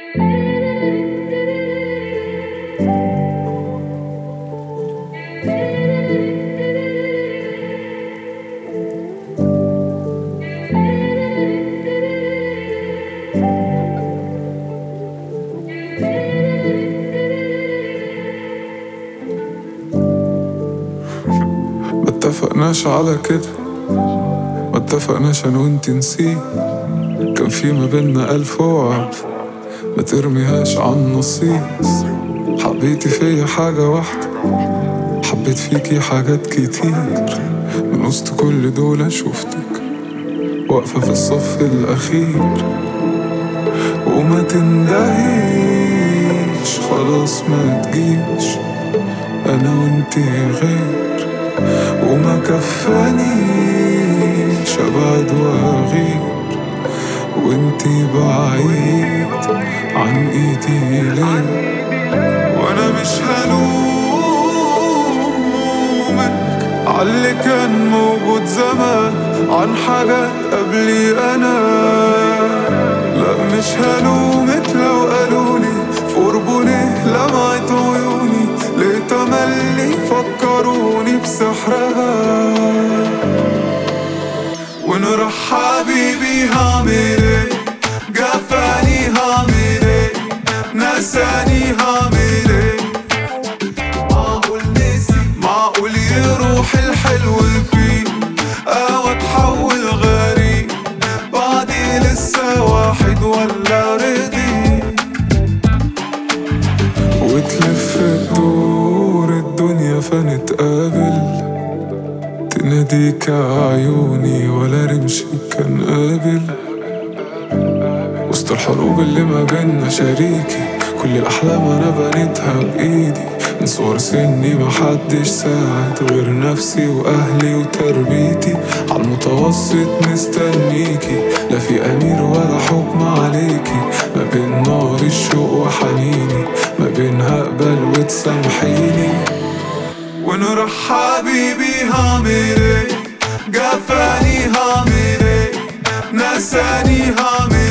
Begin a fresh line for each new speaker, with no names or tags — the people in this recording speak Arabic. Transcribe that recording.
متفقناش على كده، متفقناش انا وانت نسيت. كان في ما بينا 1000 وعد، ما ترميهاش عن نصيب. حبيتي فيا حاجة واحدة، حبيت فيكي حاجات كتير. من وسط كل دول شوفتك واقفة في الصف الأخير. وما تندهيش خلاص ما تجيش، أنا وانتي غير. وما كفانيش أبعد وأغير وانتي بعيد عن ايدي ليه. وانا مش هلومك عاللي كان موجود زمان، عن حاجات قبلي انا. لا مش هلومك لو قالولي في قربوني لمعت عيوني، ليه تملي فكروني بسحرها. وإن راح حبيبي هعمل ايه، جفاني هعمل ايه، نساني هعمل ايه. معقول نسي، معقول يروح الحلو فيه، او اتحول غريب بعدي لسه واحد ولا رضي. وتلف الدور الدنيا فنتقابل، تناديك عيوني ولا رمشي كان قابل. وسط الحروب اللي ما بينا شريكي، كل الأحلام أنا بنيتها بإيدي. من صغر سني محدش ساعد غير نفسي وأهلي وتربيتي. عالمتوسط مستنيكي، لا في أمير ولا حكم عليكي. ما بين نار الشوق وحنيني، ما بين هقبل وتسامحيني. وإن راح حبيبي هعمل ايه، جفاني هعمل ايه، نساني هعمل